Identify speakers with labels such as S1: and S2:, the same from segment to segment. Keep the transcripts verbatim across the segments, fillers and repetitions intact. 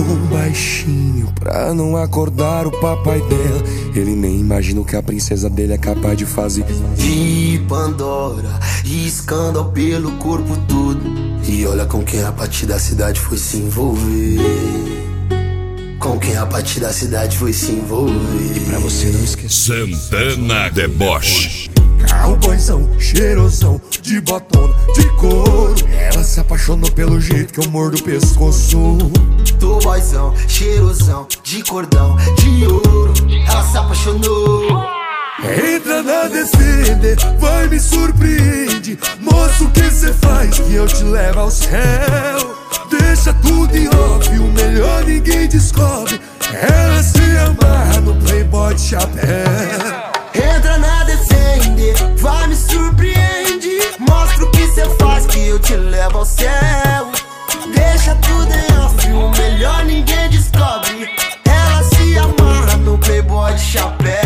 S1: baixinho pra não acordar o papai dela. Ele nem imagina o que a princesa dele é capaz de fazer.
S2: E Pandora, e escândalo pelo corpo todo. E olha com quem a partir da cidade foi se envolver. Com quem a partir da cidade foi se envolver.
S1: E pra você não esquecer,
S3: Santana Deboche.
S1: Cowboyzão, cheirosão, de botona, de couro. Ela se apaixonou pelo jeito que eu mordo o pescoço.
S2: Tô boyzão, cheirosão, de cordão, de ouro. Ela se apaixonou.
S1: Entra na Defender, vai me surpreende. Mostra o que cê faz que eu te levo ao céu. Deixa tudo em off, o melhor ninguém descobre. Ela se amarra no Playboy de chapéu.
S2: Entra na Defender, vai me surpreende. Mostra o que cê faz que eu te levo ao céu. Deixa tudo em off, o melhor ninguém descobre. Ela se amarra no Playboy de chapéu.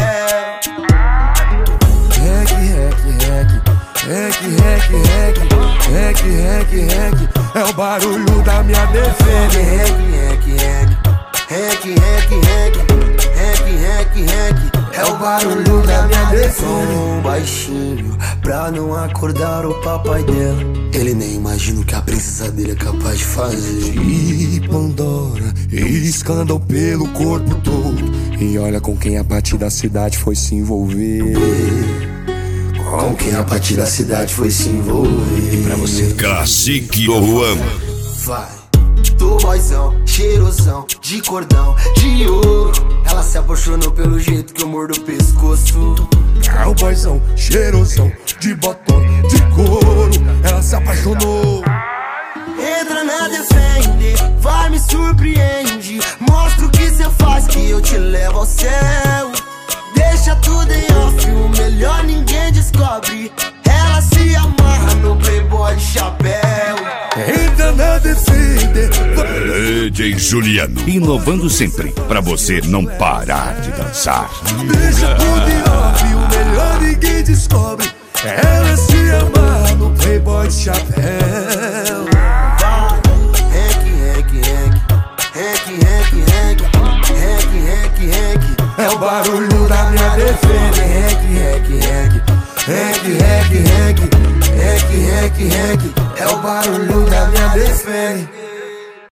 S1: Rec, rec, rec, rec, rec, rec, rec, rec, rec. É o barulho da minha Defender.
S2: Rec, rec, rec, rec, rec, rec, rec, rec, rec. É o barulho da minha Defender. Baixinho, pra não acordar o papai dela. Ele nem imagina o que a princesa dele é capaz de fazer.
S1: E Pandora, escândalo pelo corpo todo. E olha com quem a partir da cidade foi se envolver.
S2: Com quem a partir da cidade foi se envolver.
S1: E pra você,
S3: Cacique Juan.
S2: vai. Tô boyzão, cheirosão, de cordão, de ouro. Ela se apaixonou pelo jeito que eu mordo o pescoço.
S1: Cowboyzão, cheirosão, de botona, de couro. Ela se apaixonou.
S2: Entra na Defender, vai me surpreende. Mostra o que cê faz que eu te levo ao céu. Deixa tudo em off, o melhor ninguém descobre. Ela se amarra no Playboy de chapéu.
S1: Entra na Defender.
S3: D J Juliano. Inovando sempre, pra você não parar de dançar.
S1: Deixa tudo em off, o melhor ninguém descobre. Ela se amarra no Playboy de chapéu.
S2: Vai, rec, rec, rec, rec, rec, rec, rec, rec, rec.
S1: É o barulho